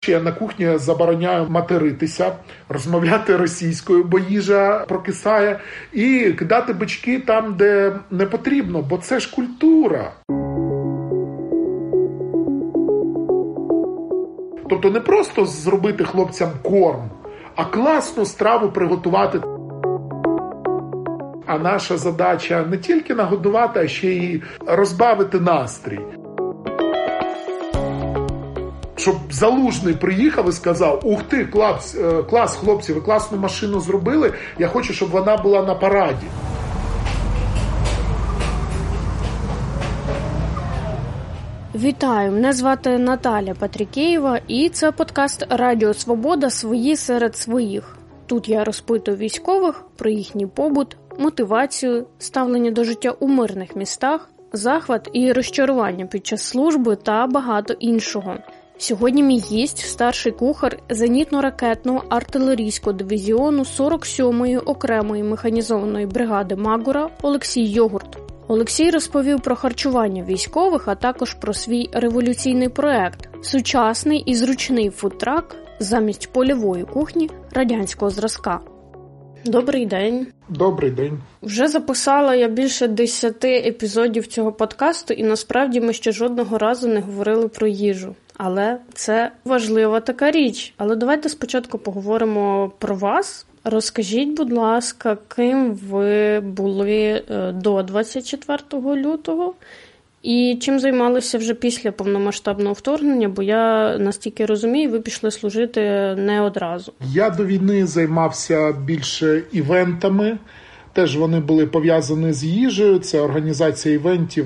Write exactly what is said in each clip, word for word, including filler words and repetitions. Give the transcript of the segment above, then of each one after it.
Я на кухні забороняю материтися, розмовляти російською, бо їжа прокисає, і кидати бички там, де не потрібно, бо це ж культура. Тобто не просто зробити хлопцям корм, а класну страву приготувати. А наша задача не тільки нагодувати, а ще й розбавити настрій. Щоб Залужний приїхав і сказав: ух ти, клас, клас, хлопці, ви класну машину зробили, я хочу, щоб вона була на параді. Вітаю, мене звати Наталя Патрікеєва, і це подкаст Радіо Свобода «Свої серед своїх». Тут я розпитую військових про їхній побут, мотивацію, ставлення до життя у мирних містах, захват і розчарування під час служби та багато іншого. Сьогодні мій гість – старший кухар зенітно-ракетного артилерійського дивізіону сорок сьомої окремої механізованої бригади Магура Олексій Йогурт. Олексій розповів про харчування військових, а також про свій революційний проект – сучасний і зручний фудтрак замість польової кухні радянського зразка. Добрий день. Добрий день. Вже записала я більше десяти епізодів цього подкасту, і насправді ми ще жодного разу не говорили про їжу. Але це важлива така річ. Але давайте спочатку поговоримо про вас. Розкажіть, будь ласка, ким ви були до двадцять четвертого лютого і чим займалися вже після повномасштабного вторгнення, бо я настільки розумію, ви пішли служити не одразу. Я до війни займався більше івентами. Теж вони були пов'язані з їжею, це організація івентів,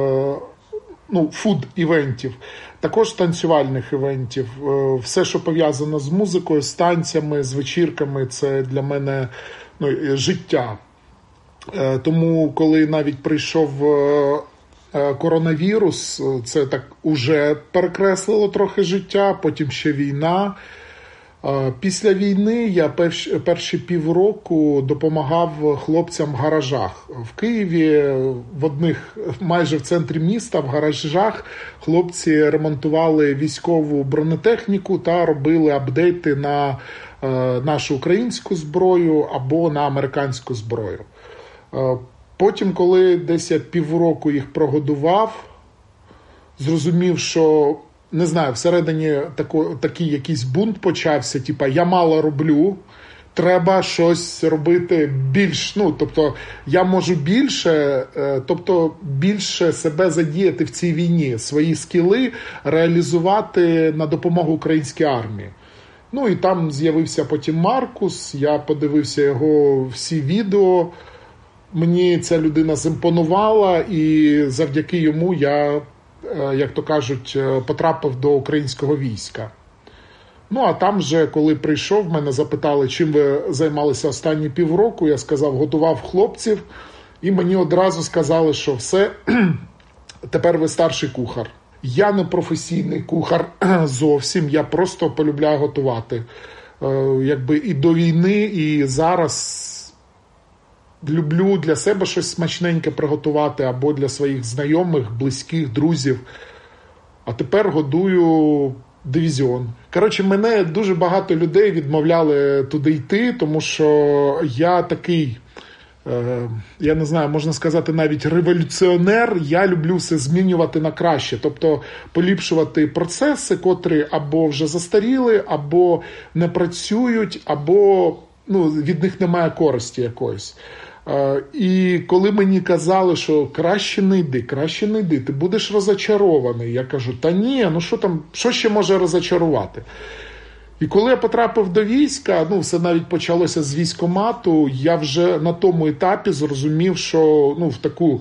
ну, фуд-івентів, також танцювальних івентів. Все, що пов'язано з музикою, з танцями, з вечірками, це для мене, ну, життя. Тому, коли навіть прийшов коронавірус, це так уже перекреслило трохи життя, потім ще війна. Після війни я перші, перші півроку допомагав хлопцям в гаражах. В Києві, в одних, майже в центрі міста, в гаражах хлопці ремонтували військову бронетехніку та робили апдейти на е, нашу українську зброю або на американську зброю. Е, потім, коли десь я півроку їх прогодував, зрозумів, що не знаю, всередині тако, такий якийсь бунт почався, типа я мало роблю, треба щось робити більш, ну, тобто я можу більше, тобто більше себе задіяти в цій війні, свої скіли реалізувати на допомогу українській армії. Ну і там з'явився потім Маркус, я подивився його всі відео, мені ця людина зімпонувала, і завдяки йому я, як то кажуть, потрапив до українського війська. Ну, а там же, коли прийшов, мене запитали, чим ви займалися останні півроку, я сказав, готував хлопців, і мені одразу сказали, що все, тепер ви старший кухар. Я не професійний кухар зовсім, я просто полюбляю готувати. Якби і до війни, і зараз люблю для себе щось смачненьке приготувати або для своїх знайомих, близьких, друзів. А тепер годую дивізіон. Коротше, мене дуже багато людей відмовляли туди йти, тому що я такий, е, я не знаю, можна сказати навіть революціонер, я люблю все змінювати на краще. Тобто поліпшувати процеси, котрі або вже застаріли, або не працюють, або, ну, від них немає користі якоїсь. І коли мені казали, що краще не йди, краще не йди, ти будеш розочарований. Я кажу, та ні, ну що там, що ще може розочарувати? І коли я потрапив до війська, ну все навіть почалося з військкомату, я вже на тому етапі зрозумів, що, ну, в таку,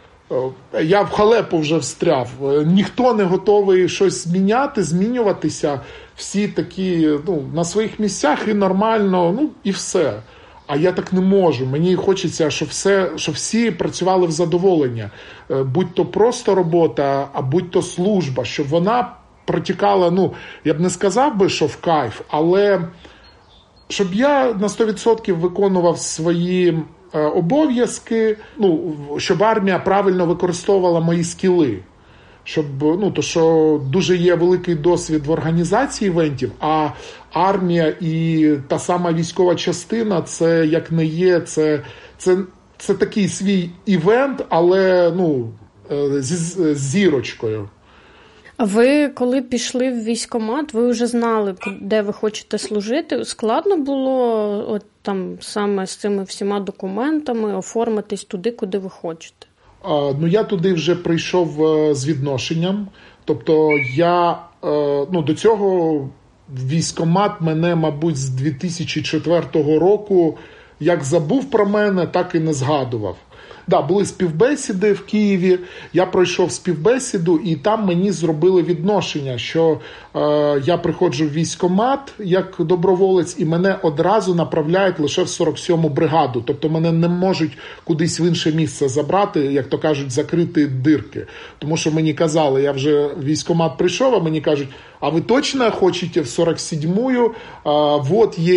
я в халепу вже встряв. Ніхто не готовий щось зміняти, змінюватися. Всі такі, ну, на своїх місцях і нормально, ну і все. А я так не можу. Мені хочеться, щоб все, щоб всі працювали в задоволення. Будь то просто робота, а будь то служба, щоб вона протікала, ну, я б не сказав би, що в кайф, але щоб я на сто відсотків виконував свої обов'язки, ну, щоб армія правильно використовувала мої скіли. щоб, ну, то що дуже є великий досвід в організації івентів, а армія і та сама військова частина, це як не є, це, це, це такий свій івент, але, ну, з, з зірочкою. А ви, коли пішли в військкомат, ви вже знали, де ви хочете служити? Складно було от там саме з цими всіма документами оформитись туди, куди ви хочете? А, ну, я туди вже прийшов з відношенням. Тобто я, ну, до цього в військкомат мене, мабуть, з дві тисячі четвертого року як забув про мене, так і не згадував. Да, були співбесіди в Києві, я пройшов співбесіду, і там мені зробили відношення, що е, я приходжу в військкомат як доброволець, і мене одразу направляють лише в сорок сьому бригаду. Тобто мене не можуть кудись в інше місце забрати, як то кажуть, закрити дирки. Тому що мені казали, я вже в військкомат прийшов, а мені кажуть, а ви точно хочете в сорок сьому? А, вот є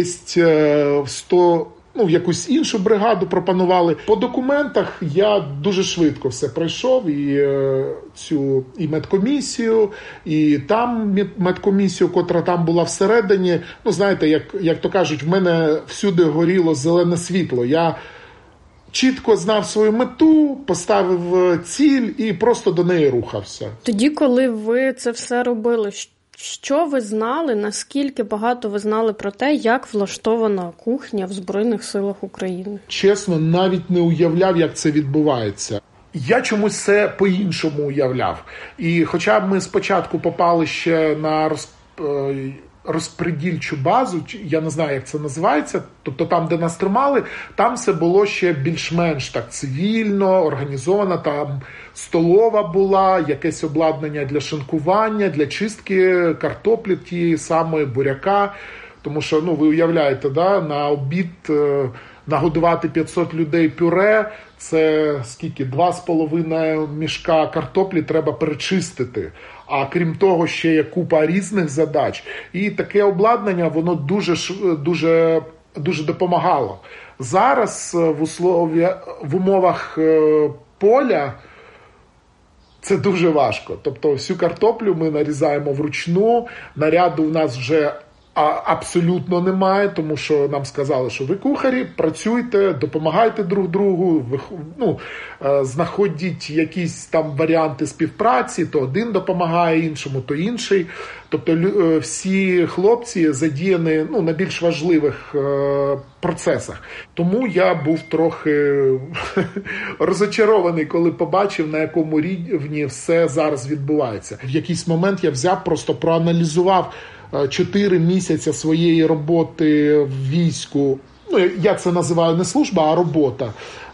сто... Ну, в якусь іншу бригаду пропонували. По документах я дуже швидко все пройшов, і е, цю і медкомісію, і там медкомісію, котра там була всередині. Ну, знаєте, як, як то кажуть, в мене всюди горіло зелене світло. Я чітко знав свою мету, поставив ціль і просто до неї рухався. Тоді, коли ви це все робили, що ви знали, наскільки багато ви знали про те, як влаштована кухня в Збройних силах України? Чесно, навіть не уявляв, як це відбувається. Я чомусь це по-іншому уявляв. І хоча ми спочатку попали ще на розп... розпредільчу базу, я не знаю, як це називається, тобто там, де нас тримали, там все було ще більш-менш так цивільно, організовано, там столова була, якесь обладнання для шинкування, для чистки картоплі тієї самої, буряка, тому що, ну, ви уявляєте, да, на обід е, нагодувати п'ятсот людей пюре, це скільки, два з половиною мішка картоплі треба перечистити. А крім того, ще є купа різних задач. І таке обладнання, воно дуже, дуже, дуже допомагало. Зараз в, услові, в умовах поля це дуже важко. Тобто всю картоплю ми нарізаємо вручну, наряду в нас вже абсолютно немає, тому що нам сказали, що ви кухарі, працюйте, допомагайте друг другу, ви, ну, знаходіть якісь там варіанти співпраці, то один допомагає іншому, то інший. Тобто всі хлопці задіяні, ну, на більш важливих е, процесах. Тому я був трохи розочарований, коли побачив, на якому рівні все зараз відбувається. В якийсь момент я взяв, просто проаналізував чотири місяці своєї роботи в війську, ну, я це називаю не служба, а робота.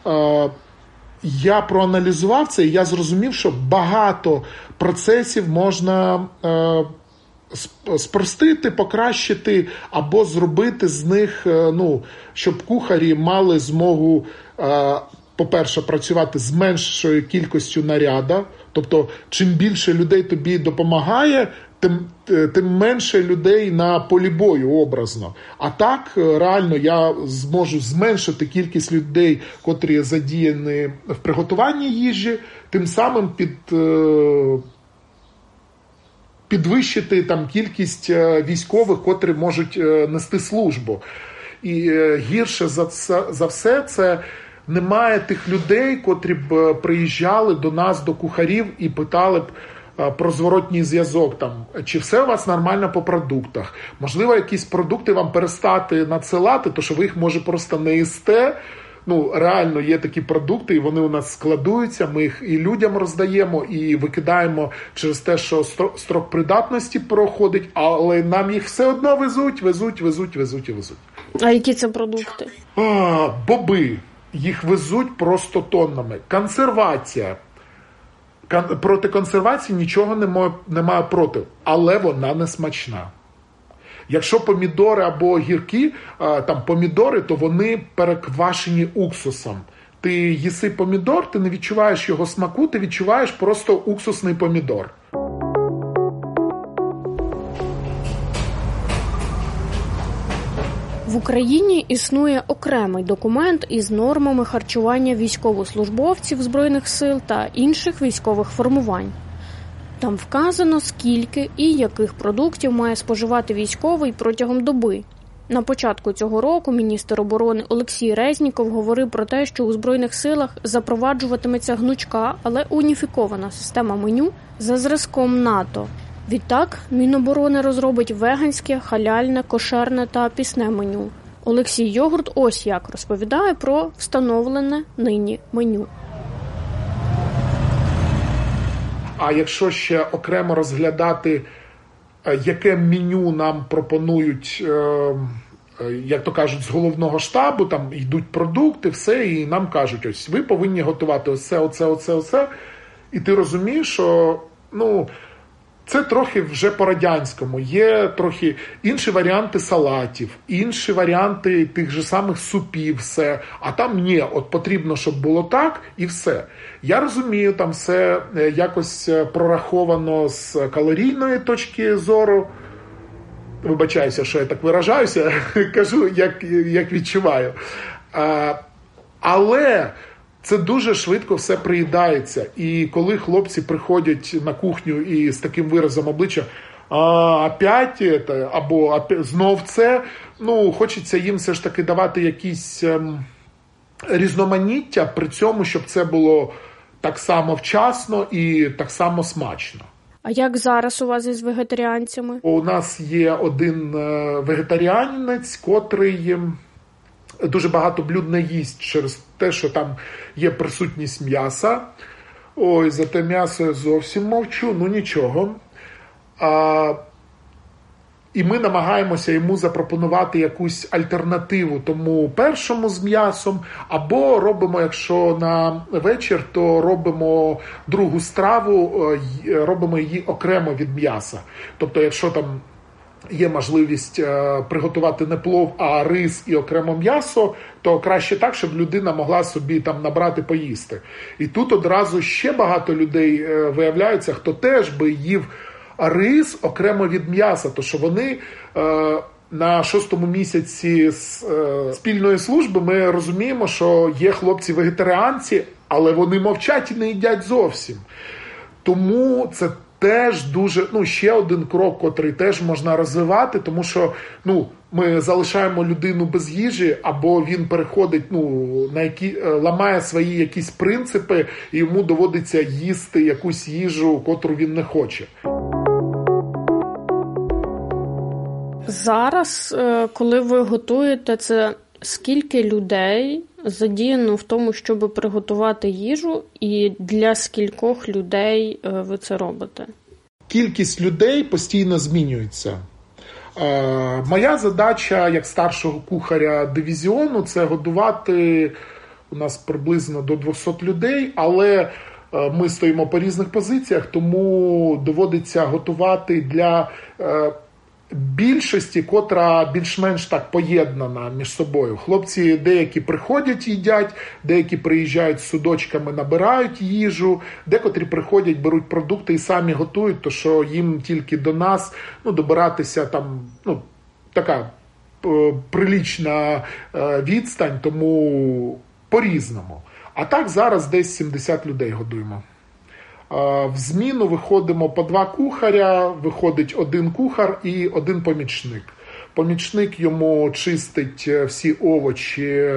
Я проаналізував це, і я зрозумів, що багато процесів можна спростити, покращити або зробити з них, ну, щоб кухарі мали змогу, по-перше, працювати з меншою кількістю наряду. Тобто, чим більше людей тобі допомагає, Тим, тим менше людей на полі бою, образно. А так, реально, я зможу зменшити кількість людей, котрі задіяні в приготуванні їжі, тим самим під, підвищити там кількість військових, котрі можуть нести службу. І гірше за, це, за все це немає тих людей, котрі б приїжджали до нас, до кухарів, і питали б про зворотній зв'язок, там, чи все у вас нормально по продуктах. Можливо, якісь продукти вам перестати надсилати, то що ви їх, може, просто не їсте. Ну, реально є такі продукти, і вони у нас складуються, ми їх і людям роздаємо, і викидаємо через те, що строк придатності проходить, але нам їх все одно везуть, везуть, везуть, везуть і везуть. А які це продукти? А, боби. Їх везуть просто тоннами. Консервація. Проти консервації нічого немає проти, але вона не смачна. Якщо помідори або огірки, там помідори, то вони переквашені уксусом. Ти їси помідор, ти не відчуваєш його смаку, ти відчуваєш просто уксусний помідор. В Україні існує окремий документ із нормами харчування військовослужбовців Збройних сил та інших військових формувань. Там вказано, скільки і яких продуктів має споживати військовий протягом доби. На початку цього року міністр оборони Олексій Резніков говорив про те, що у Збройних силах запроваджуватиметься гнучка, але уніфікована система меню за зразком НАТО. Відтак, Міноборони розробить веганське, халяльне, кошерне та пісне меню. Олексій Йогурт ось як розповідає про встановлене нині меню. А якщо ще окремо розглядати, яке меню нам пропонують, як то кажуть, з головного штабу, там йдуть продукти, все, і нам кажуть, ось ви повинні готувати оце, оце, оце, оце. І ти розумієш, що, ну, це трохи вже по-радянському. Є трохи інші варіанти салатів, інші варіанти тих же самих супів, все. А там ні, от потрібно, щоб було так і все. Я розумію, там все якось прораховано з калорійної точки зору. Вибачаюся, що я так виражаюся, кажу, як, як відчуваю. А, але це дуже швидко все приїдається. І коли хлопці приходять на кухню і з таким виразом обличчя «А, опять це?» або «знов це», ну, хочеться їм все ж таки давати якісь ем, різноманіття, при цьому, щоб це було так само вчасно і так само смачно. А як зараз у вас із вегетаріанцями? У нас є один вегетаріанець, котрий дуже багато блюд не їсть через те, що там є присутність м'яса. Ой, за те м'ясо я зовсім мовчу, ну нічого. А, і ми намагаємося йому запропонувати якусь альтернативу тому першому з м'ясом, або робимо, якщо на вечір, то робимо другу страву, робимо її окремо від м'яса. Тобто, якщо там є можливість е, приготувати не плов, а рис і окремо м'ясо, то краще так, щоб людина могла собі там набрати поїсти. І тут одразу ще багато людей е, виявляється, хто теж би їв рис окремо від м'яса, то що вони е, на шостому місяці з, е, спільної служби ми розуміємо, що є хлопці-вегетаріанці, але вони мовчать і не їдять зовсім. Тому це теж дуже, ну, ще один крок, котрий теж можна розвивати, тому що, ну, ми залишаємо людину без їжі, або він переходить, ну, на які, ламає свої якісь принципи, і йому доводиться їсти якусь їжу, котру він не хоче. Зараз, коли ви готуєте це, скільки людей задіяно в тому, щоб приготувати їжу, і для скількох людей ви це робите? Кількість людей постійно змінюється. Е, моя задача, як старшого кухаря дивізіону, це годувати у нас приблизно до двісті людей, але е, ми стоїмо по різних позиціях, тому доводиться готувати для е, більшості, котра більш-менш так поєднана між собою. Хлопці деякі приходять, їдять, деякі приїжджають з судочками, набирають їжу, декотрі приходять, беруть продукти і самі готують, то що їм тільки до нас, ну, добиратися там, ну, така е, прилічна е, відстань, тому по-різному. А так зараз десь сімдесят людей годуємо. В зміну виходимо по два кухаря, виходить один кухар і один помічник. Помічник йому чистить всі овочі,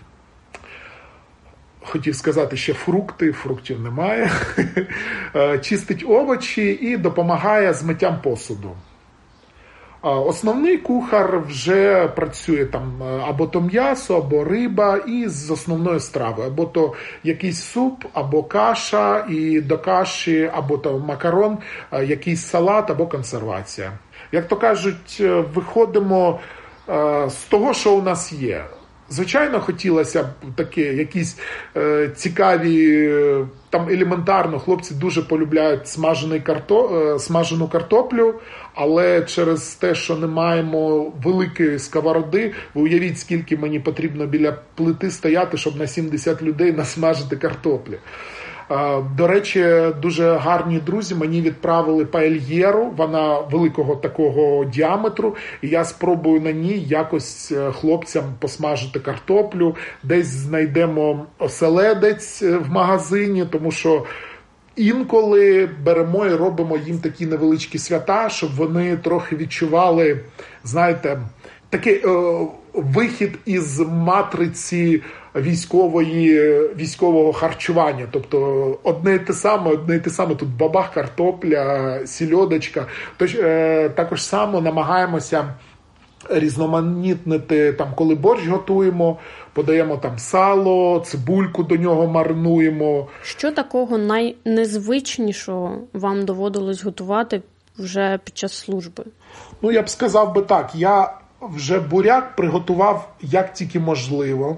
хотів сказати ще фрукти, фруктів немає, чистить овочі і допомагає з миттям посуду. Основний кухар вже працює там або то м'ясо, або риба, і з основної страви. Або то якийсь суп, або каша, і до каші, або то макарон, якийсь салат, або консервація. Як то кажуть, виходимо з того, що у нас є. Звичайно, хотілося б такі якісь е, цікаві, там елементарно, хлопці дуже полюбляють смажений карто, е, смажену картоплю, але через те, що не маємо великої сковороди, ви уявіть, скільки мені потрібно біля плити стояти, щоб на сімдесят людей насмажити картоплі. До речі, дуже гарні друзі мені відправили паельєру, вона великого такого діаметру, і я спробую на ній якось хлопцям посмажити картоплю, десь знайдемо оселедець в магазині, тому що інколи беремо і робимо їм такі невеличкі свята, щоб вони трохи відчували, знаєте, такий е, вихід із матриці військової, військового харчування. Тобто одне і те саме, одне і те саме, тут бабах, картопля, сільодочка. Тож, е, також само намагаємося різноманітнити, там, коли борщ готуємо, подаємо там сало, цибульку до нього маринуємо. Що такого найнезвичнішого вам доводилось готувати вже під час служби? Ну, я б сказав би так, я вже буряк приготував як тільки можливо.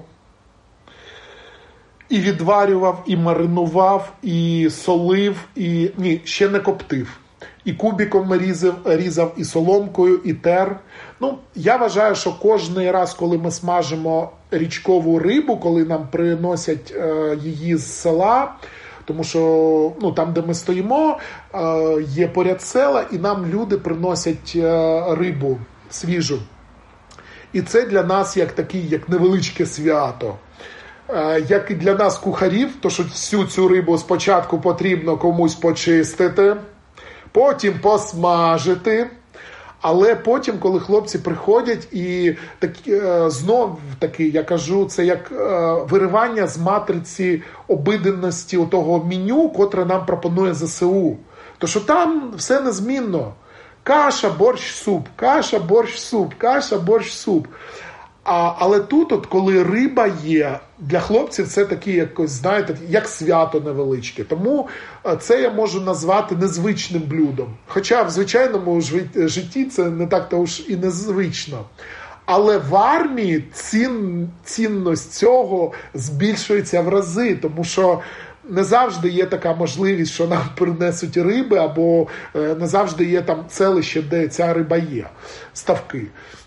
І відварював, і маринував, і солив, і ні, ще не коптив. І кубиком різав, різав, і соломкою, і тер. Ну, я вважаю, що кожен раз, коли ми смажимо річкову рибу, коли нам приносять е, її з села, тому що ну, там, де ми стоїмо, е, є поряд села, і нам люди приносять е, рибу свіжу. І це для нас як такий, як невеличке свято. Як і для нас кухарів, то що всю цю рибу спочатку потрібно комусь почистити, потім посмажити, але потім, коли хлопці приходять і так, знов таки, я кажу, це як виривання з матриці обиденності того меню, котре нам пропонує зе се у. То що там все незмінно. Каша, борщ, суп, каша, борщ, суп, каша, борщ, суп. А, але тут, от, коли риба є, для хлопців це такі, якось, знаєте, як свято невеличке. Тому це я можу назвати незвичним блюдом. Хоча в звичайному житті це не так то ж і незвично. Але в армії цін, цінність цього збільшується в рази, тому що не завжди є така можливість, що нам принесуть риби, або не завжди є там селище, де ця риба є, ставки.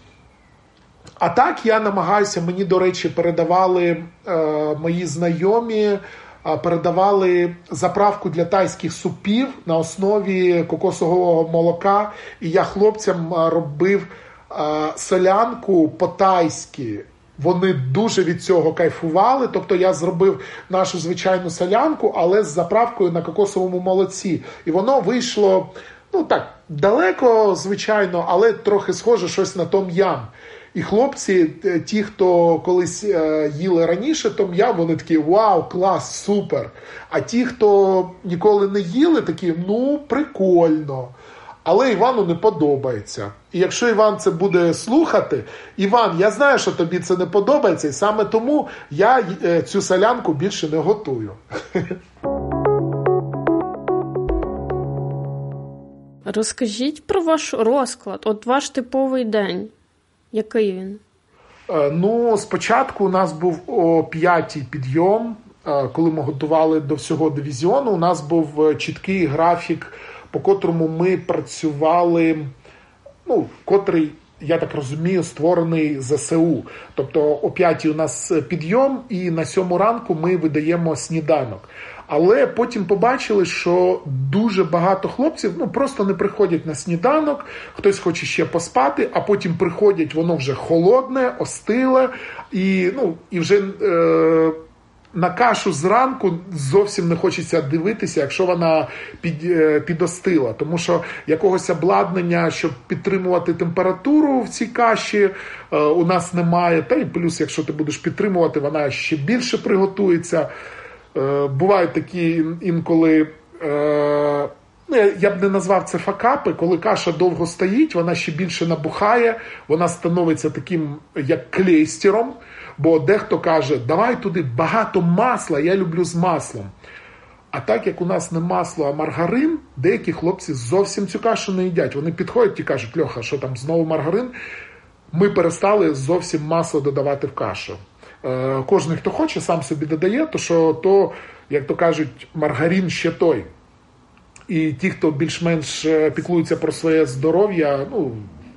А так я намагаюся, мені, до речі, передавали е, мої знайомі, е, передавали заправку для тайських супів на основі кокосового молока. І я хлопцям робив е, солянку по-тайськи. Вони дуже від цього кайфували. Тобто я зробив нашу звичайну солянку, але з заправкою на кокосовому молоці. І воно вийшло, ну так, далеко, звичайно, але трохи схоже щось на том-ям. І хлопці, ті, хто колись їли раніше том-ям, вони такі, вау, клас, супер. А ті, хто ніколи не їли, такі, ну, прикольно. Але Івану не подобається. І якщо Іван це буде слухати, Іван, я знаю, що тобі це не подобається, і саме тому я цю солянку більше не готую. Розкажіть про ваш розклад, от ваш типовий день. Який він? Ну, спочатку у нас був о п'ятій підйом, коли ми готували до всього дивізіону. У нас був чіткий графік, по котрому ми працювали, ну, котрий, я так розумію, створений зе се у. Тобто о п'ятій у нас підйом, і на сьому ранку ми видаємо сніданок. Але потім побачили, що дуже багато хлопців ну, просто не приходять на сніданок, хтось хоче ще поспати, а потім приходять, воно вже холодне, остиле, і, ну, і вже е, на кашу зранку зовсім не хочеться дивитися, якщо вона під, е, підостила. Тому що якогось обладнання, щоб підтримувати температуру в цій каші, е, у нас немає. Та й плюс, якщо ти будеш підтримувати, вона ще більше приготується. Бувають такі інколи, я б не назвав це факапи, коли каша довго стоїть, вона ще більше набухає, вона становиться таким, як клейстером, бо дехто каже, давай туди багато масла, я люблю з маслом. А так як у нас не масло, а маргарин, деякі хлопці зовсім цю кашу не їдять. Вони підходять і кажуть, Льоха, що там знову маргарин? Ми перестали зовсім масло додавати в кашу. Кожен, хто хоче, сам собі додає, то що то, як то кажуть, маргарин ще той. І ті, хто більш-менш піклуються про своє здоров'я, ну,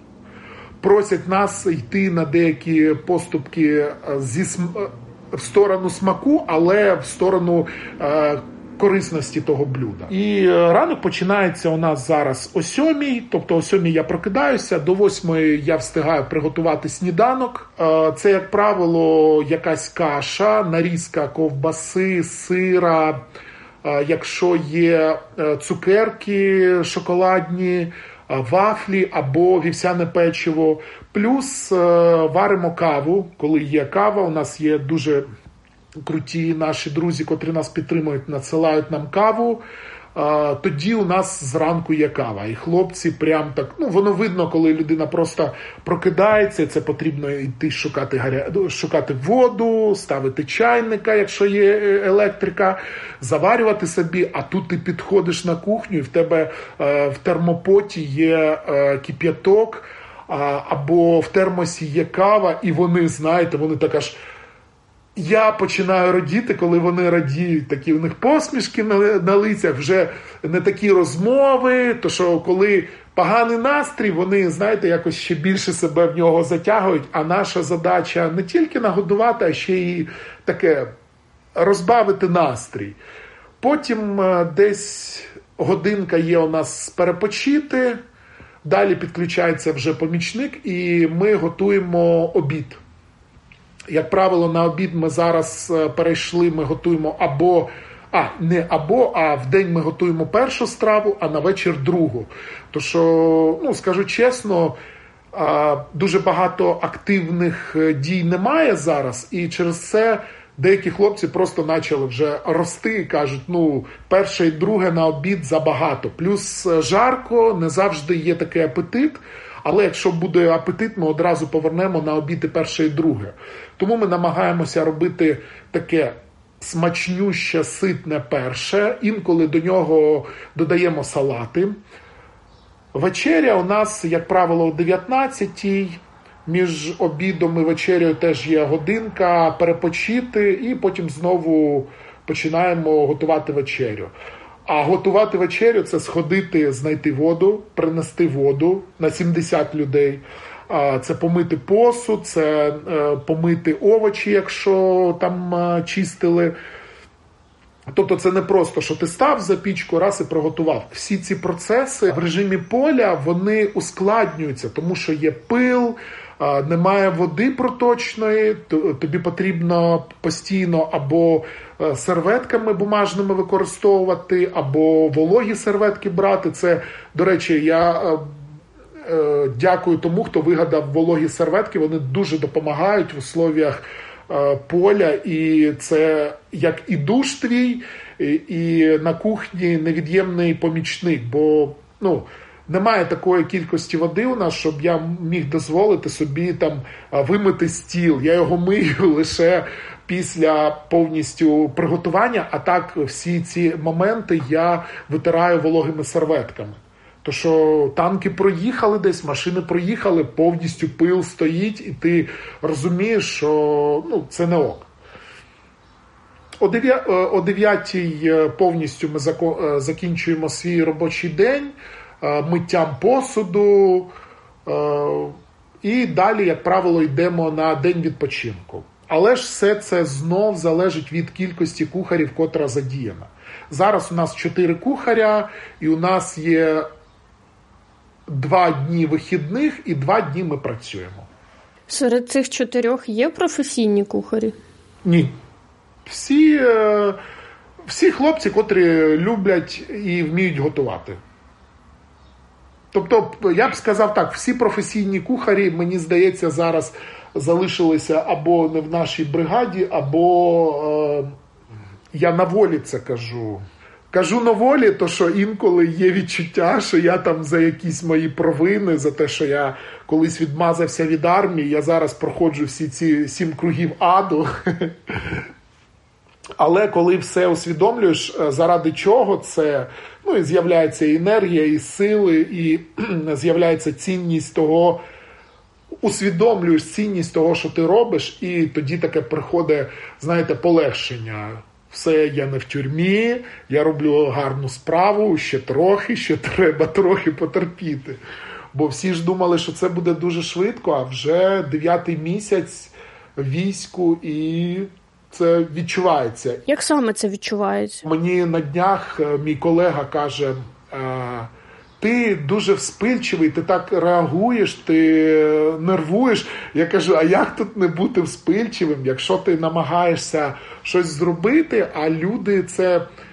просять нас йти на деякі поступки зі см... в сторону смаку, але в сторону е... корисності того блюда. І ранок починається у нас зараз о сьомій, тобто о сьомій я прокидаюся, до восьмої я встигаю приготувати сніданок. Це, як правило, якась каша, нарізка ковбаси, сира, якщо є цукерки шоколадні, вафлі або вівсяне печиво. Плюс варимо каву, коли є кава. У нас є дуже круті наші друзі, котрі нас підтримують, надсилають нам каву. Тоді у нас зранку є кава. І хлопці прям так, ну воно видно, коли людина просто прокидається, це потрібно йти шукати, гаря... шукати воду, ставити чайника, якщо є електрика, заварювати собі, а тут ти підходиш на кухню і в тебе е, в термопоті є е, кип'яток, а, або в термосі є кава, і вони, знаєте, вони так аж... Я починаю радіти, коли вони радіють, такі в них посмішки на, на лицях, вже не такі розмови, то що коли поганий настрій, вони, знаєте, якось ще більше себе в нього затягують, а наша задача не тільки нагодувати, а ще й таке розбавити настрій. Потім десь годинка є у нас перепочити, далі підключається вже помічник і ми готуємо обід. Як правило, на обід ми зараз перейшли, ми готуємо або, а, не або, а в день ми готуємо першу страву, а на вечір другу. То що, ну, скажу чесно, дуже багато активних дій немає зараз, і через це деякі хлопці просто почали вже рости і кажуть, ну, перше і друге на обід забагато. Плюс жарко, не завжди є такий апетит. Але якщо буде апетит, ми одразу повернемо на обід і перше і друге. Тому ми намагаємося робити таке смачнюще, ситне перше. Інколи до нього додаємо салати. Вечеря у нас, як правило, о дев'ятнадцятій. Між обідом і вечерею теж є годинка перепочити. І потім знову починаємо готувати вечерю. А готувати вечерю – це сходити, знайти воду, принести воду на сімдесят людей. Це помити посуд, це помити овочі, якщо там чистили. Тобто це не просто, що ти став за пічку, раз і приготував. Всі ці процеси в режимі поля, вони ускладнюються, тому що є пил, немає води проточної, тобі потрібно постійно або серветками бумажними використовувати, або вологі серветки брати. Це, до речі, я е, дякую тому, хто вигадав вологі серветки, вони дуже допомагають в условіях е, поля, і це як і душ твій, і, і на кухні невід'ємний помічник, бо, ну, немає такої кількості води у нас, щоб я міг дозволити собі там вимити стіл. Я його мию лише після повністю приготування, а так всі ці моменти я витираю вологими серветками. То що танки проїхали десь, машини проїхали, повністю пил стоїть, і ти розумієш, що, ну, це не ок. О дев'ятій повністю ми закінчуємо свій робочий день, миттям посуду, і далі, як правило, йдемо на день відпочинку. Але ж все це знов залежить від кількості кухарів, котра задіяна. Зараз у нас чотири кухаря, і у нас є два дні вихідних, і два дні ми працюємо. Серед цих чотирьох є професійні кухарі? Ні. Всі, всі хлопці, котрі люблять і вміють готувати. Тобто, я б сказав так, всі професійні кухарі, мені здається, зараз залишилися або не в нашій бригаді, або е, я на волі це кажу. Кажу на волі, то що інколи є відчуття, що я там за якісь мої провини, за те, що я колись відмазався від армії, я зараз проходжу всі ці сім кругів аду. Але коли все усвідомлюєш, заради чого це, ну, і з'являється і енергія, і сили, і з'являється цінність того, усвідомлюєш цінність того, що ти робиш, і тоді таке приходить, знаєте, полегшення. Все, я не в тюрмі, я роблю гарну справу, ще трохи, ще треба трохи потерпіти. Бо всі ж думали, що це буде дуже швидко, а вже дев'ятий місяць війську, і це відчувається. Як саме це відчувається? Мені на днях мій колега каже, ти дуже вспильчивий, ти так реагуєш, ти нервуєш. Я кажу, а як тут не бути вспильчивим, якщо ти намагаєшся щось зробити, а люди це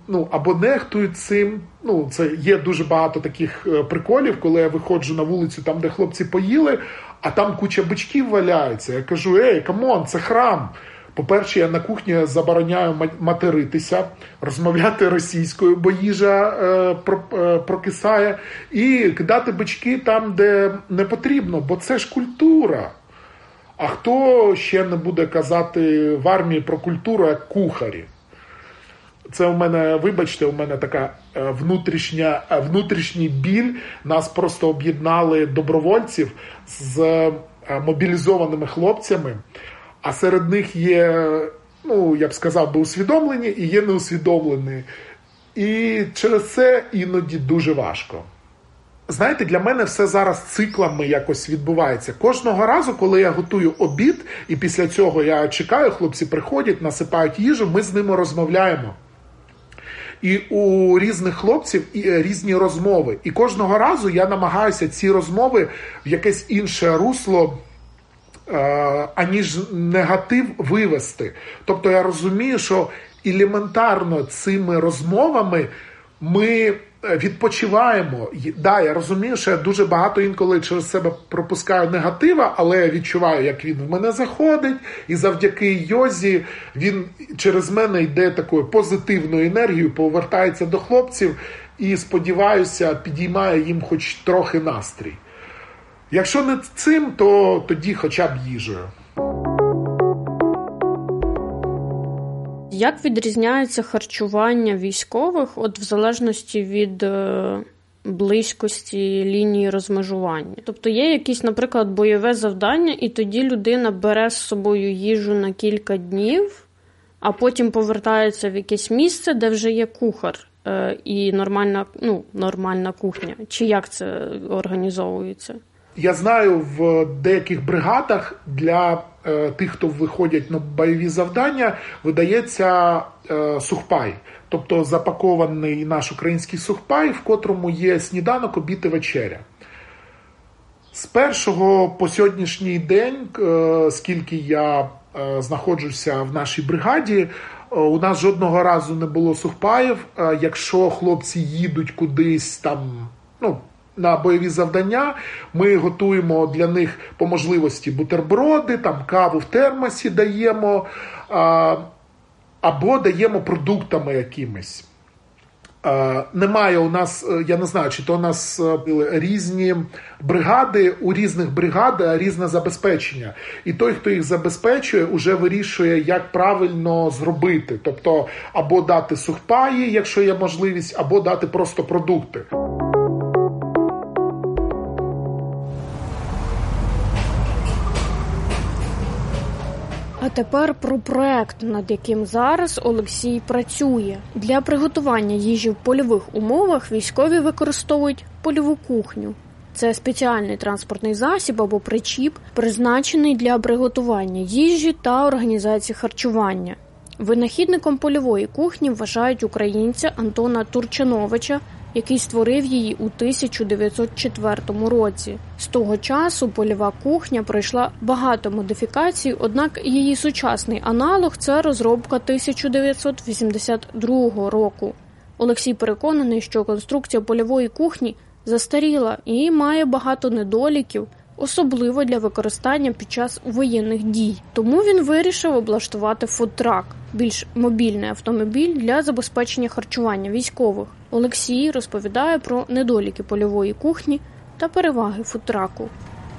ну, або нехтують цим. Ну, це є дуже багато таких приколів, коли я виходжу на вулицю, там, де хлопці поїли, а там куча бичків валяється. Я кажу, ей, камон, це храм. По-перше, я на кухні забороняю материтися, розмовляти російською, бо їжа е, прокисає, і кидати бички там, де не потрібно, бо це ж культура. А хто ще не буде казати в армії про культуру, як кухарі? Це у мене, вибачте, у мене така внутрішня, внутрішній біль. Нас просто об'єднали добровольців з мобілізованими хлопцями, а серед них є, ну, я б сказав, би усвідомлені і є неусвідомлені. І через це іноді дуже важко. Знаєте, для мене все зараз циклами якось відбувається. Кожного разу, коли я готую обід, і після цього я чекаю, хлопці приходять, насипають їжу, ми з ними розмовляємо. І у різних хлопців різні розмови. І кожного разу я намагаюся ці розмови в якесь інше русло, аніж негатив, вивести. Тобто я розумію, що елементарно цими розмовами ми відпочиваємо. Да, я розумію, що я дуже багато інколи через себе пропускаю негатива, але я відчуваю, як він в мене заходить, і завдяки Йозі він через мене йде такою позитивною енергією, повертається до хлопців і, сподіваюся, підіймає їм хоч трохи настрій. Якщо не цим, то тоді хоча б їжею. Як відрізняється харчування військових от в залежності від е, близькості лінії розмежування? Тобто є якесь, наприклад, бойове завдання, і тоді людина бере з собою їжу на кілька днів, а потім повертається в якесь місце, де вже є кухар е, і нормальна, ну, нормальна кухня. Чи як це організовується? Я знаю, в деяких бригадах для е, тих, хто виходять на бойові завдання, видається е, сухпай. Тобто запакований наш український сухпай, в котрому є сніданок, обід і вечеря. З першого по сьогоднішній день, е, скільки я е, знаходжуся в нашій бригаді, е, у нас жодного разу не було сухпаїв. Е, якщо хлопці їдуть кудись там, ну, на бойові завдання, ми готуємо для них по можливості бутерброди, там каву в термосі даємо, а, або даємо продуктами якимись. А, немає у нас, я не знаю, чи то у нас різні бригади, у різних бригад різне забезпечення. І той, хто їх забезпечує, уже вирішує, як правильно зробити. Тобто, або дати сухпаї, якщо є можливість, або дати просто продукти. А тепер про проект, над яким зараз Олексій працює. Для приготування їжі в польових умовах військові використовують польову кухню. Це спеціальний транспортний засіб або причіп, призначений для приготування їжі та організації харчування. Винахідником польової кухні вважають українця Антона Турчиновича, який створив її у тисяча дев'ятсот четвертому році. З того часу польова кухня пройшла багато модифікацій, однак її сучасний аналог – це розробка тисяча дев'ятсот вісімдесят другого року. Олексій переконаний, що конструкція польової кухні застаріла і має багато недоліків, особливо для використання під час воєнних дій. Тому він вирішив облаштувати фудтрак – більш мобільний автомобіль для забезпечення харчування військових. Олексій розповідає про недоліки польової кухні та переваги фудтраку.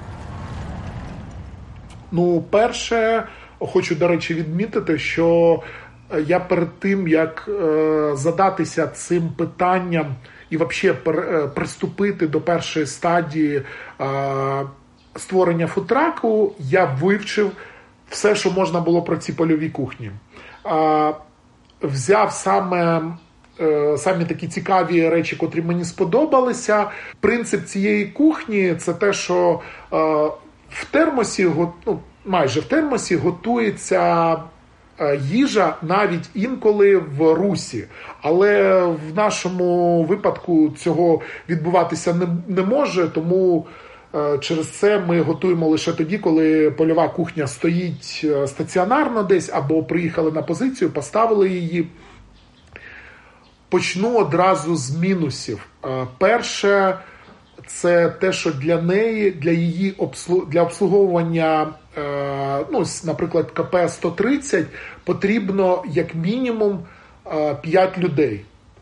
Ну, перше, хочу, до речі, відмітити, що я перед тим, як е, задатися цим питанням і взагалі пер, приступити до першої стадії е, створення фудтраку, я вивчив все, що можна було про ці польові кухні. Е, взяв саме Самі такі цікаві речі, котрі мені сподобалися. Принцип цієї кухні – це те, що е, в термосі, ну, майже в термосі готується е, їжа навіть інколи в русі. Але в нашому випадку цього відбуватися не, не може, тому е, через це ми готуємо лише тоді, коли польова кухня стоїть стаціонарно десь, або приїхали на позицію, поставили її. Почну одразу з мінусів. Перше, це те, що для неї, для її обслуг... для обслуговування, ну, наприклад, ка пе сто тридцять, потрібно як мінімум п'ять людей.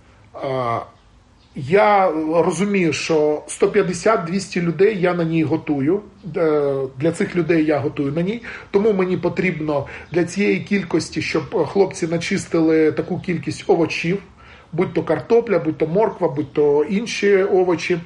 Я розумію, що сто п'ятдесят - двісті людей я на ній готую. Для цих людей я готую на ній. Тому мені потрібно для цієї кількості, щоб хлопці начистили таку кількість овочів, будь то картопля, будь то морква, будь то інші овочі.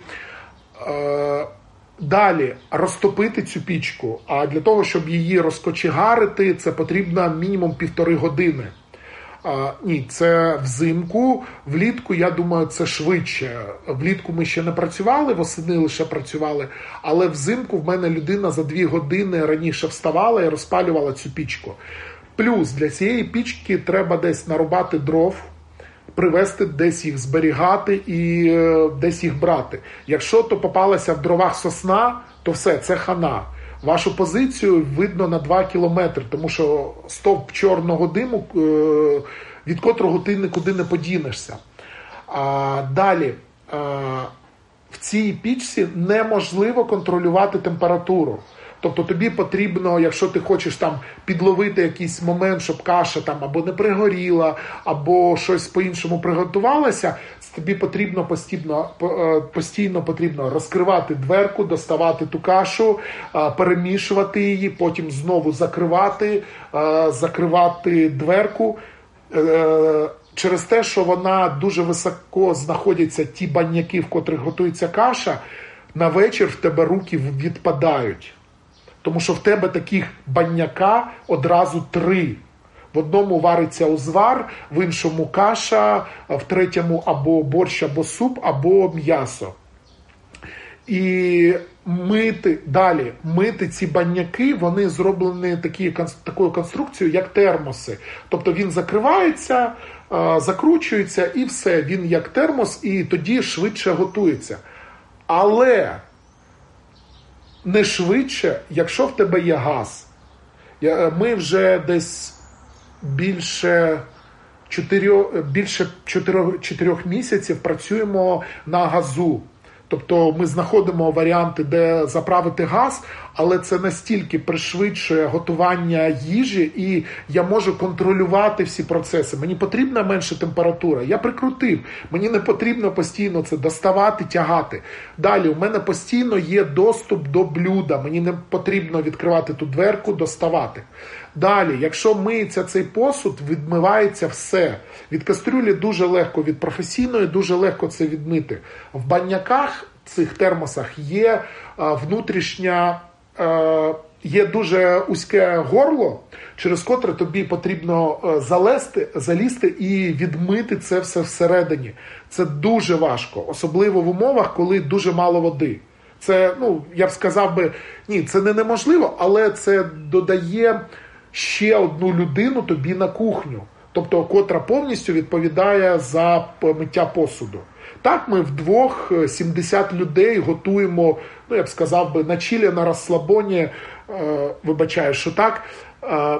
Далі розтопити цю пічку, а для того, щоб її розкочегарити, це потрібно мінімум півтори години. А, ні, це взимку, влітку, я думаю, це швидше. Влітку ми ще не працювали, восени лише працювали, але взимку в мене людина за дві години раніше вставала і розпалювала цю пічку. Плюс для цієї пічки треба десь нарубати дров, привезти, десь їх зберігати і е, десь їх брати. Якщо то попалася в дровах сосна, то все, це хана. Вашу позицію видно на два кілометри, тому що стовп чорного диму, е, від котрого ти нікуди не подінешся. А, далі, е, в цій пічці неможливо контролювати температуру. Тобто тобі потрібно, якщо ти хочеш там підловити якийсь момент, щоб каша там або не пригоріла, або щось по-іншому приготувалося, тобі потрібно постійно, постійно потрібно розкривати дверку, доставати ту кашу, перемішувати її, потім знову закривати, закривати дверку. Через те, що вона дуже високо знаходяться ті баняки, в котрих готується каша, на вечір в тебе руки відпадають. Тому що в тебе таких баняка одразу три. В одному вариться узвар, в іншому каша, в третьому або борщ, або суп, або м'ясо. І мити, далі, мити ці баняки, вони зроблені такі, такою конструкцією, як термоси. Тобто він закривається, закручується і все, він як термос, і тоді швидше готується. Але не швидше, якщо в тебе є газ. Ми вже десь більше чотирьох, більше чотирьох, чотирьох місяців працюємо на газу. Тобто ми знаходимо варіанти, де заправити газ, але це настільки пришвидшує готування їжі, і я можу контролювати всі процеси. Мені потрібна менша температура, я прикрутив. Мені не потрібно постійно це доставати, тягати. Далі, у мене постійно є доступ до блюда, мені не потрібно відкривати ту дверку, доставати. Далі, якщо миється цей посуд, відмивається все. Від кастрюлі дуже легко, від професійної дуже легко це відмити. В баняках, цих термосах, є а, внутрішня, а, є дуже узьке горло, через котре тобі потрібно а, залезти, залізти і відмити це все всередині. Це дуже важко, особливо в умовах, коли дуже мало води. Це, ну, я б сказав би, ні, це не неможливо, але це додає ще одну людину тобі на кухню, тобто котра повністю відповідає за миття посуду. Так, ми вдвох сімдесят людей готуємо, ну, я б сказав би, на чилі, на розслабоні, е, вибачаю, що так, е,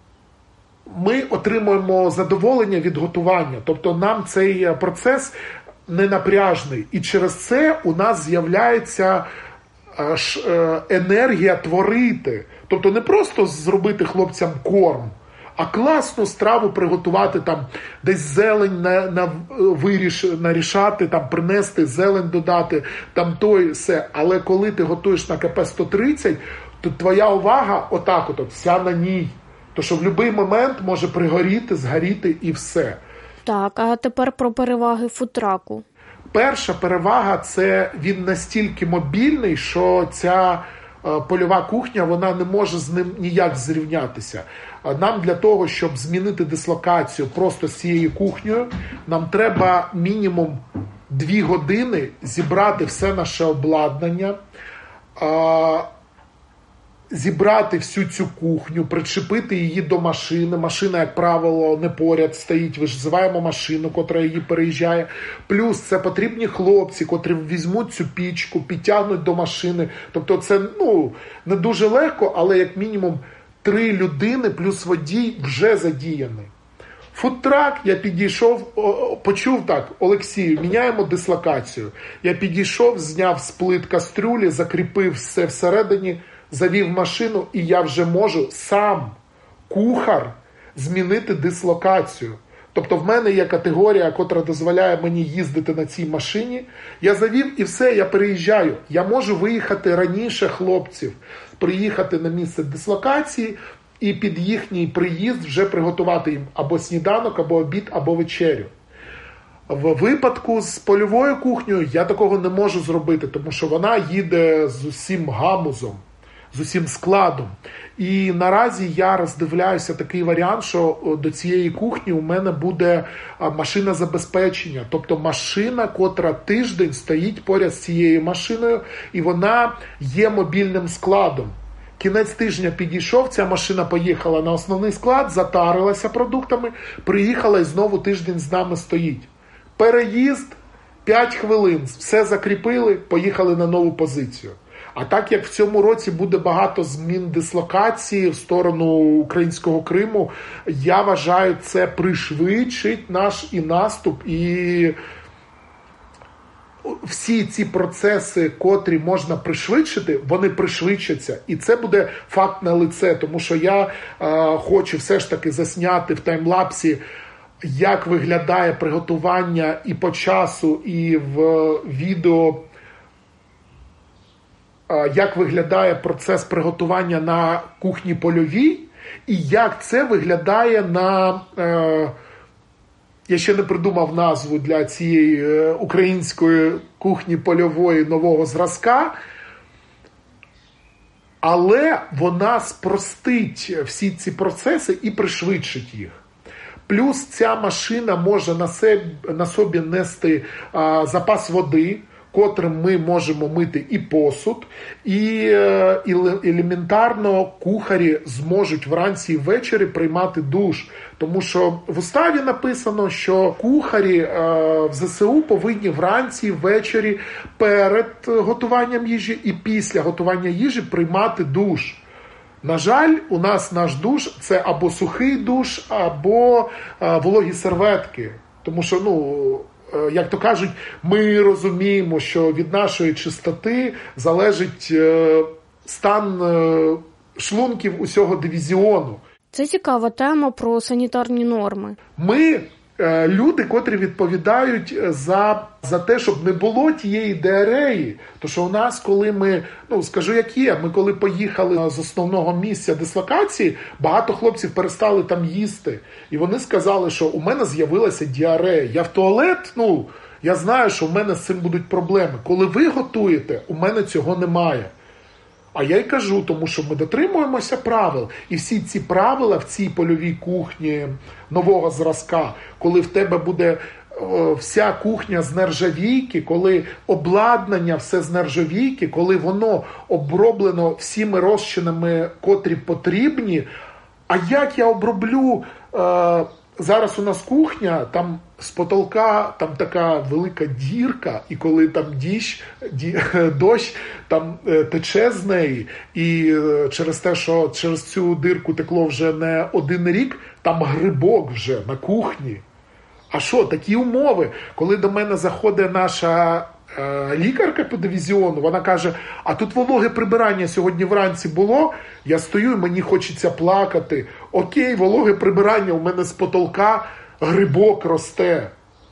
ми отримуємо задоволення від готування, тобто нам цей процес не напряжний, і через це у нас з'являється е, е, енергія творити. Тобто не просто зробити хлопцям корм, а класну страву приготувати, там десь зелень на, на виріш, нарішати, там принести, зелень додати, там той все. Але коли ти готуєш на ка пе сто тридцять, то твоя увага отак от, вся на ній. То що в будь-який момент може пригоріти, згоріти і все. Так, а тепер про переваги фудтраку. Перша перевага – це він настільки мобільний, що ця польова кухня, вона не може з ним ніяк зрівнятися. Нам для того, щоб змінити дислокацію просто з цією кухнею, нам треба мінімум дві години зібрати все наше обладнання, зібрати всю цю кухню, причепити її до машини. Машина, як правило, не поряд стоїть, визиваємо машину, котра її переїжджає. Плюс це потрібні хлопці, котрі візьмуть цю пічку, підтягнуть до машини. Тобто це, ну, не дуже легко, але як мінімум три людини плюс водій вже задіяні. Фудтрак, я підійшов, почув так: Олексію, міняємо дислокацію. Я підійшов, зняв з плит кастрюлі, закріпив все всередині, завів машину, і я вже можу сам, кухар, змінити дислокацію. Тобто в мене є категорія, котра дозволяє мені їздити на цій машині. Я завів і все, я переїжджаю. Я можу виїхати раніше хлопців, приїхати на місце дислокації і під їхній приїзд вже приготувати їм або сніданок, або обід, або вечерю. В випадку з польовою кухнею я такого не можу зробити, тому що вона їде з усім гамузом, з усім складом. І наразі я роздивляюся такий варіант, що до цієї кухні у мене буде машина забезпечення. Тобто машина, котра тиждень стоїть поряд з цією машиною, і вона є мобільним складом. Кінець тижня підійшов, ця машина поїхала на основний склад, затарилася продуктами, приїхала і знову тиждень з нами стоїть. Переїзд, п'ять хвилин, все закріпили, поїхали на нову позицію. А так як в цьому році буде багато змін дислокації в сторону українського Криму, я вважаю, це пришвидшить наш і наступ, і всі ці процеси, котрі можна пришвидшити, вони пришвидшаться. І це буде факт на лице, тому що я е, хочу все ж таки засняти в таймлапсі, як виглядає приготування і по часу, і в відео, як виглядає процес приготування на кухні польовій, і як це виглядає на... Е, я ще не придумав назву для цієї е, української кухні польової нового зразка, але вона спростить всі ці процеси і пришвидшить їх. Плюс ця машина може на, себе, на собі нести а, запас води, котрим ми можемо мити і посуд, і, е, і елементарно кухарі зможуть вранці і ввечері приймати душ. Тому що в уставі написано, що кухарі е, в ЗСУ повинні вранці і ввечері перед готуванням їжі і після готування їжі приймати душ. На жаль, у нас наш душ – це або сухий душ, або е, вологі серветки. Тому що, ну, е, як то кажуть, ми розуміємо, що від нашої чистоти залежить е, стан е, шлунків усього дивізіону. Це цікава тема про санітарні норми. Ми е, люди, котрі відповідають за, за те, щоб не було тієї діареї. Тому що у нас, коли ми, ну скажу як є, ми коли поїхали з основного місця дислокації, багато хлопців перестали там їсти. І вони сказали, що у мене з'явилася діарея. Я в туалет, ну, я знаю, що у мене з цим будуть проблеми. Коли ви готуєте, у мене цього немає. А я й кажу, тому що ми дотримуємося правил. І всі ці правила в цій польовій кухні нового зразка, коли в тебе буде о, вся кухня з нержавійки, коли обладнання все з нержавійки, коли воно оброблено всіми розчинами, котрі потрібні. А як я оброблю... Е, зараз у нас кухня, там з потолка там така велика дірка, і коли там дощ, дощ там тече з неї, і через те, що через цю дирку текло вже не один рік, там грибок вже на кухні. А що, такі умови? Коли до мене заходить наша е, лікарка по дивізіону, вона каже, а тут вологе прибирання сьогодні вранці було, я стою і мені хочеться плакати. Окей, вологе прибирання, у мене з потолка грибок росте.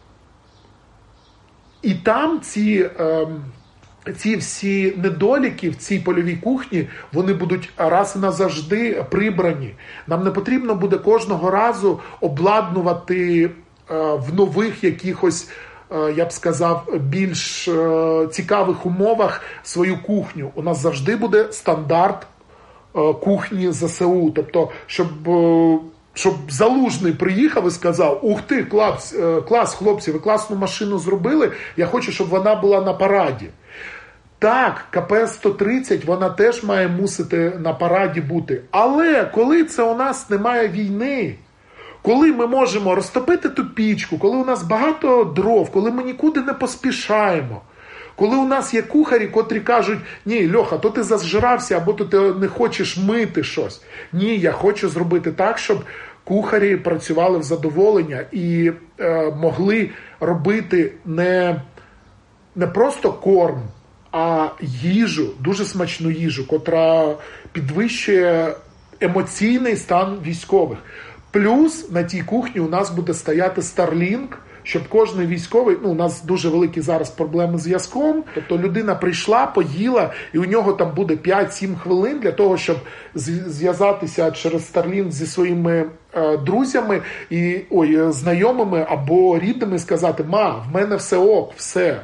І там ці, е, ці всі недоліки в цій польовій кухні, вони будуть раз і назавжди прибрані. Нам не потрібно буде кожного разу обладнувати в нових якихось, я б сказав, більш цікавих умовах свою кухню. У нас завжди буде стандарт кухні ЗСУ. Тобто, щоб, щоб Залужний приїхав і сказав, ух ти, клас, клас, хлопці, ви класну машину зробили, я хочу, щоб вона була на параді. Так, ка пе сто тридцять, вона теж має мусити на параді бути. Але коли це у нас немає війни, коли ми можемо розтопити ту пічку, коли у нас багато дров, коли ми нікуди не поспішаємо, коли у нас є кухарі, котрі кажуть, ні, Льоха, то ти зажирався, або то ти не хочеш мити щось. Ні, я хочу зробити так, щоб кухарі працювали в задоволення і е, могли робити не, не просто корм, а їжу, дуже смачну їжу, котра підвищує емоційний стан військових. Плюс на тій кухні у нас буде стояти Starlink, щоб кожен військовий, ну, у нас дуже великі зараз проблеми з зв'язком, тобто людина прийшла, поїла, і у нього там буде п'ять-сім хвилин для того, щоб зв'язатися через Starlink зі своїми е, друзями і ой, знайомими або рідними, сказати: «Ма, в мене все ок, все».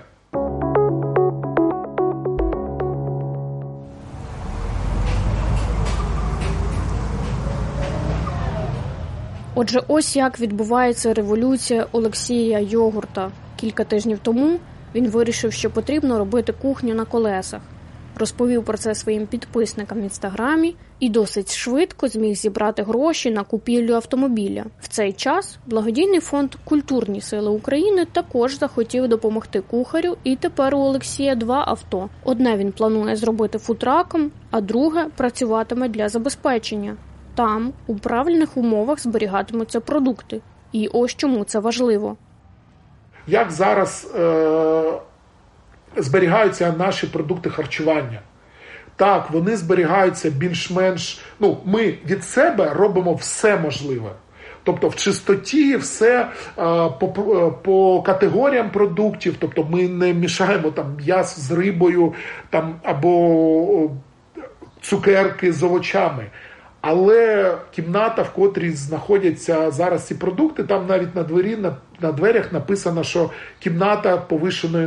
Отже, ось як відбувається революція Олексія Йогурта. Кілька тижнів тому він вирішив, що потрібно робити кухню на колесах. Розповів про це своїм підписникам в Інстаграмі і досить швидко зміг зібрати гроші на купівлю автомобіля. В цей час благодійний фонд «Культурні сили України» також захотів допомогти кухарю, і тепер у Олексія два авто. Одне він планує зробити фудтраком, а друге працюватиме для забезпечення. Там у правильних умовах зберігатимуться продукти. І ось чому це важливо. Як зараз е- зберігаються наші продукти харчування? Так, вони зберігаються більш-менш... Ну, ми від себе робимо все можливе. Тобто в чистоті все е- по, по категоріям продуктів. Тобто ми не мішаємо там м'ясо з рибою там, або цукерки з овочами. Але кімната, в котрій знаходяться зараз ці продукти, там навіть на двері, на, на дверях написано, що кімната повищеної,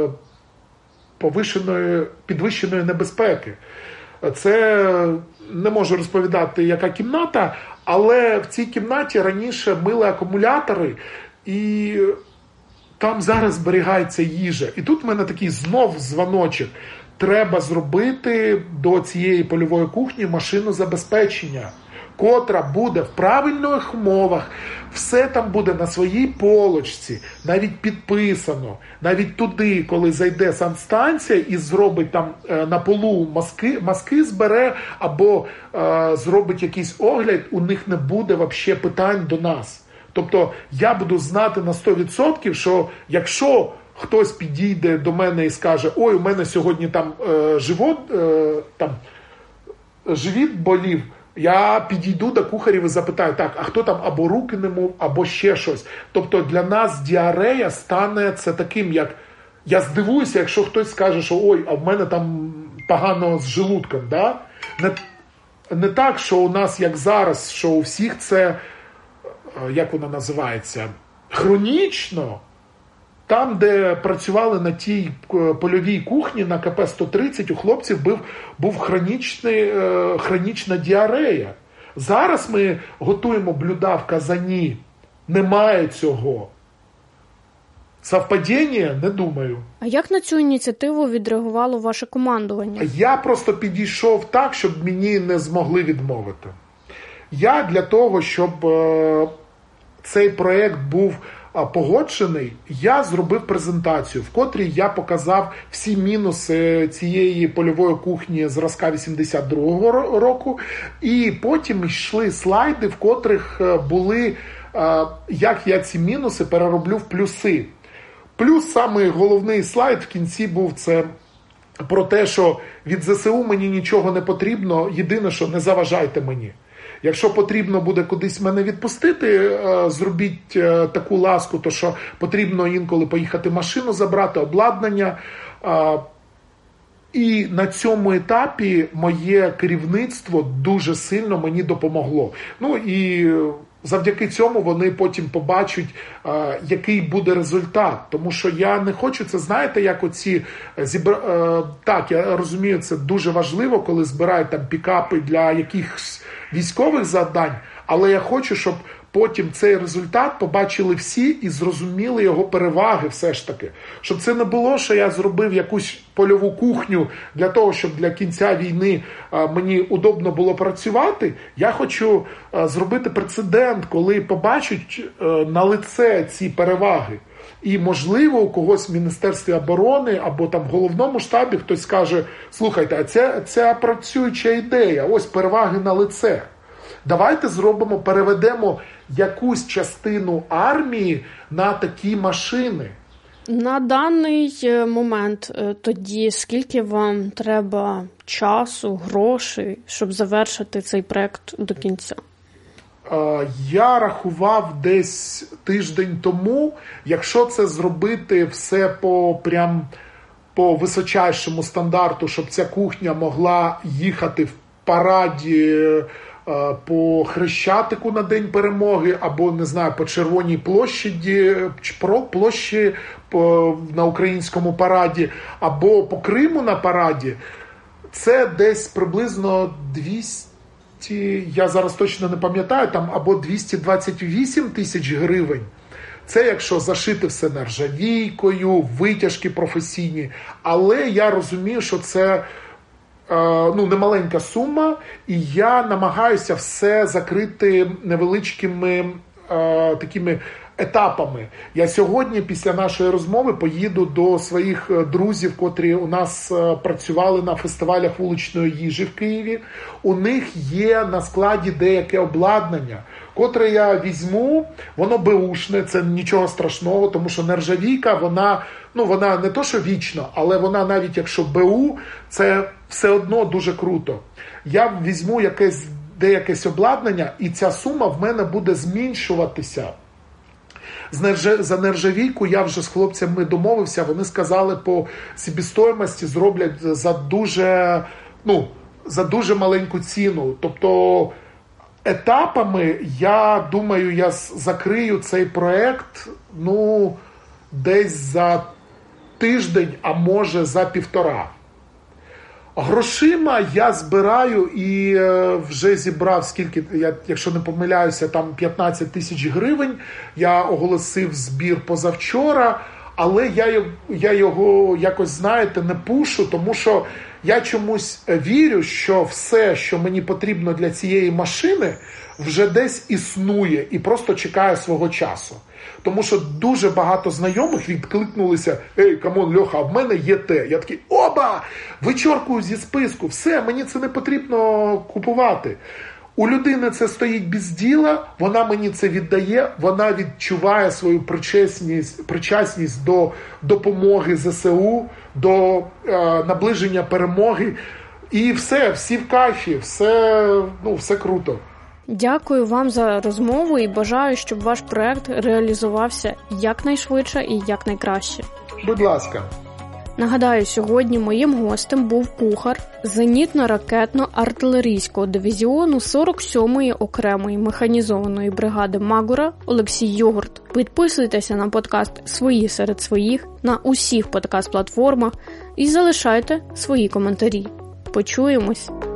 повищеної, підвищеної небезпеки. Це не можу розповідати, яка кімната, але в цій кімнаті раніше мили акумулятори, і там зараз зберігається їжа. І тут в мене такий знов дзвоночок. Треба зробити до цієї польової кухні машину забезпечення, котра буде в правильних умовах, все там буде на своїй полочці, навіть підписано, навіть туди, коли зайде санстанція і зробить там е, на полу мазки, мазки збере, або е, зробить якийсь огляд, у них не буде взагалі питань до нас. Тобто я буду знати на сто відсотків, що якщо хтось підійде до мене і скаже: ой, у мене сьогодні там е, живот, е, там живіт болів, я підійду до кухарів і запитаю: так, а хто там або руки не мив, або ще щось. Тобто для нас діарея стане це таким, як... Я здивуюся, якщо хтось скаже, що ой, а в мене там погано з желудком. Да? Не, не так, що у нас, як зараз, що у всіх це, як воно називається, хронічно. Там, де працювали на тій польовій кухні, на ка пе сто тридцять, у хлопців був, був хронічний, е, хронічна діарея. Зараз ми готуємо блюда в казані. Немає цього. Совпадіння? Не думаю. А як на цю ініціативу відреагувало ваше командування? Я просто підійшов так, щоб мені не змогли відмовити. Я для того, щоб е, цей проєкт був погоджений, я зробив презентацію, в котрій я показав всі мінуси цієї польової кухні зразка вісімдесят другого року, і потім йшли слайди, в котрих були, як я ці мінуси перероблю в плюси. Плюс самий головний слайд в кінці був це про те, що від зе се у мені нічого не потрібно, єдине, що не заважайте мені. Якщо потрібно буде кудись мене відпустити, зробіть таку ласку, то що потрібно інколи поїхати машину забрати, обладнання. І на цьому етапі моє керівництво дуже сильно мені допомогло. Ну і завдяки цьому вони потім побачать, який буде результат. Тому що я не хочу, це знаєте, як оці зібра... Так, я розумію, це дуже важливо, коли збирають там пікапи для якихось військових завдань, але я хочу, щоб потім цей результат побачили всі і зрозуміли його переваги все ж таки. Щоб це не було, що я зробив якусь польову кухню для того, щоб для кінця війни мені удобно було працювати. Я хочу зробити прецедент, коли побачать на лице ці переваги. І, можливо, у когось в Міністерстві оборони або там в головному штабі хтось скаже: слухайте, а це, це працююча ідея, ось переваги на лице. Давайте зробимо, переведемо якусь частину армії на такі машини. На даний момент тоді скільки вам треба часу, грошей, щоб завершити цей проект до кінця? Я рахував десь тиждень тому, якщо це зробити все по прям по височайшому стандарту, щоб ця кухня могла їхати в параді по Хрещатику на День Перемоги, або, не знаю, по Червоній площаді, площі на українському параді, або по Криму на параді, це десь приблизно двісті, я зараз точно не пам'ятаю, там або двісті двадцять вісім тисяч гривень. Це якщо зашити все нержавійкою, витяжки професійні. Але я розумію, що це ну, немаленька сума, і я намагаюся все закрити невеличкими е, такими етапами. Я сьогодні, після нашої розмови, поїду до своїх друзів, котрі у нас працювали на фестивалях вуличної їжі в Києві. У них є на складі деяке обладнання, котре я візьму, воно беушне, це нічого страшного, тому що нержавійка, вона, ну, вона не то, що вічно, але вона навіть якщо БУ, це все одно дуже круто. Я візьму якесь, деякесь обладнання, і ця сума в мене буде зменшуватися. За нержавійку я вже з хлопцями домовився, вони сказали, по собівартості зроблять за дуже, ну, за дуже маленьку ціну. Тобто етапами, я думаю, я закрию цей проект, ну, десь за тиждень, а може за півтора. Грошима я збираю і вже зібрав, скільки, я, якщо не помиляюся, там п'ятнадцять тисяч гривень. Я оголосив збір позавчора, але я, я його якось, знаєте, не пушу, тому що я чомусь вірю, що все, що мені потрібно для цієї машини, вже десь існує і просто чекає свого часу. Тому що дуже багато знайомих відкликнулися: «Ей, камон, Льоха, а в мене є те». Я такий: оба! Вичоркую зі списку, все, мені це не потрібно купувати. У людини це стоїть без діла, вона мені це віддає, вона відчуває свою причесність, причасність до допомоги ЗСУ, до е, наближення перемоги. І все, всі в кайфі, все, ну, все круто. Дякую вам за розмову і бажаю, щоб ваш проект реалізувався якнайшвидше і якнайкраще. Будь ласка. Нагадаю, сьогодні моїм гостем був кухар зенітно-ракетно-артилерійського дивізіону сорок сьомої окремої механізованої бригади Магура Олексій Йогурт. Підписуйтеся на подкаст «Свої серед своїх» на усіх подкаст-платформах і залишайте свої коментарі. Почуємось!